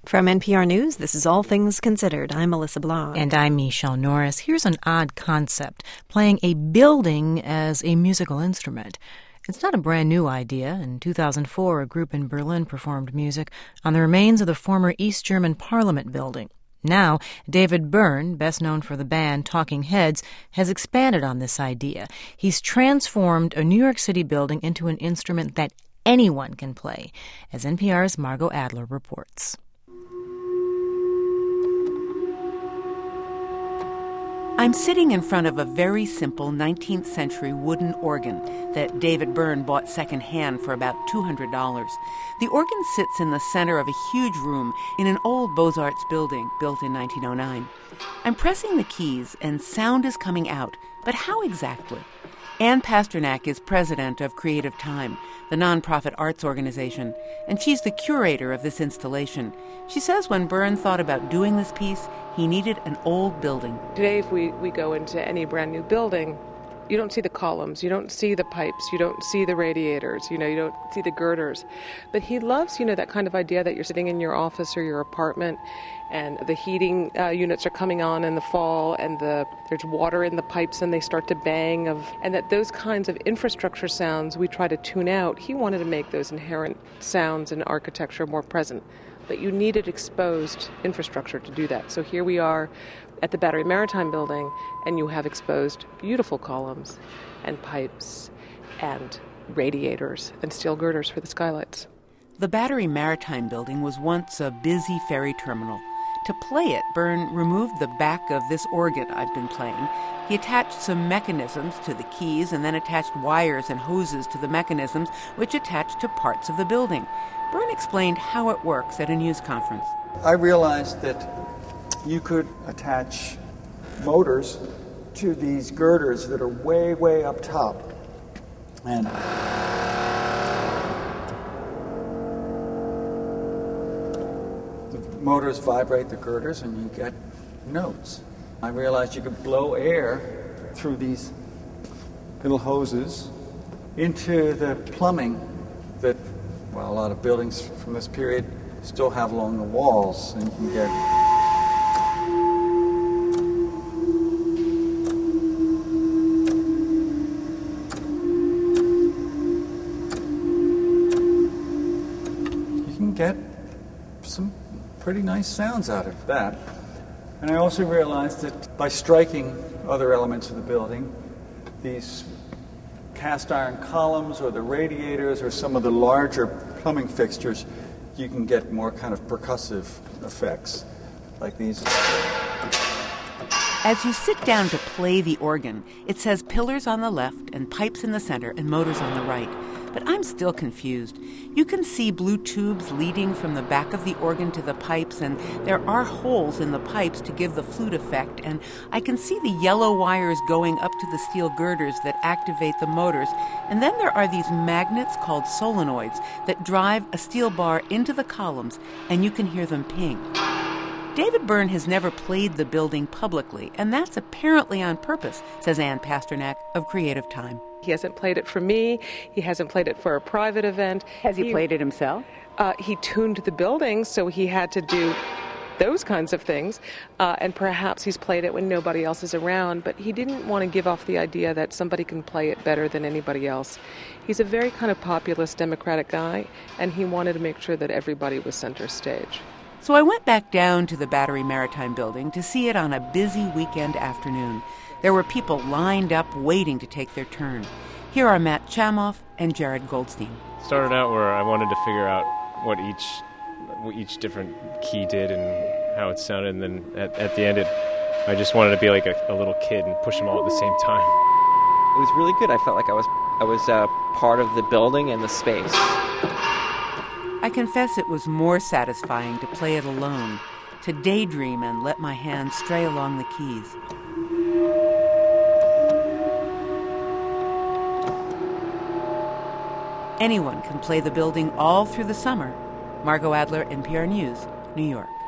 From NPR News, this is All Things Considered. I'm Melissa Blah. And I'm Michelle Norris. Here's an odd concept, playing a building as a musical instrument. It's not a brand new idea. In 2004, a group in Berlin performed music on the remains of the former East German Parliament building. Now, David Byrne, best known for the band Talking Heads, has expanded on this idea. He's transformed a New York City building into an instrument that anyone can play, as NPR's Margot Adler reports. I'm sitting in front of a very simple 19th century wooden organ that David Byrne bought secondhand for about $200. The organ sits in the center of a huge room in an old Beaux-Arts building built in 1909. I'm pressing the keys and sound is coming out, but how exactly? Ann Pasternak is president of Creative Time, the nonprofit arts organization, and she's the curator of this installation. She says when Byrne thought about doing this piece, he needed an old building. Today, if we go into any brand new building, you don't see the columns, you don't see the pipes, you don't see the radiators, you don't see the girders. But he loves, that kind of idea that you're sitting in your office or your apartment and the heating units are coming on in the fall and there's water in the pipes and they start to bang, and that those kinds of infrastructure sounds we try to tune out. He wanted to make those inherent sounds in architecture more present. But you needed exposed infrastructure to do that. So here we are at the Battery Maritime building, and you have exposed beautiful columns and pipes and radiators and steel girders for the skylights. The Battery Maritime building was once a busy ferry terminal. To play it, Byrne removed the back of this organ I've been playing. He attached some mechanisms to the keys and then attached wires and hoses to the mechanisms, which attached to parts of the building. Byrne explained how it works at a news conference. I realized that you could attach motors to these girders that are way, way up top. And the motors vibrate the girders and you get notes. I realized you could blow air through these little hoses into the plumbing that, a lot of buildings from this period still have along the walls, and you can get some pretty nice sounds out of that. And I also realized that by striking other elements of the building, these cast iron columns or the radiators or some of the larger plumbing fixtures, you can get more kind of percussive effects like these. As you sit down to play the organ, it says pillars on the left and pipes in the center and motors on the right. But I'm still confused. You can see blue tubes leading from the back of the organ to the pipes, and there are holes in the pipes to give the flute effect, and I can see the yellow wires going up to the steel girders that activate the motors, and then there are these magnets called solenoids that drive a steel bar into the columns, and you can hear them ping. David Byrne has never played the building publicly, and that's apparently on purpose, says Ann Pasternak of Creative Time. He hasn't played it for me. He hasn't played it for a private event. Has he played it himself? He tuned the building, so he had to do those kinds of things. And perhaps he's played it when nobody else is around, but he didn't want to give off the idea that somebody can play it better than anybody else. He's a very kind of populist, democratic guy, and he wanted to make sure that everybody was center stage. So I went back down to the Battery Maritime building to see it on a busy weekend afternoon. There were people lined up waiting to take their turn. Here are Matt Chamoff and Jared Goldstein. Started out where I wanted to figure out what each different key did and how it sounded, and then at the end I just wanted to be like a little kid and push them all at the same time. It was really good. I felt like I was part of the building and the space. I confess it was more satisfying to play it alone, to daydream and let my hands stray along the keys. Anyone can play the building all through the summer. Margot Adler, NPR News, New York.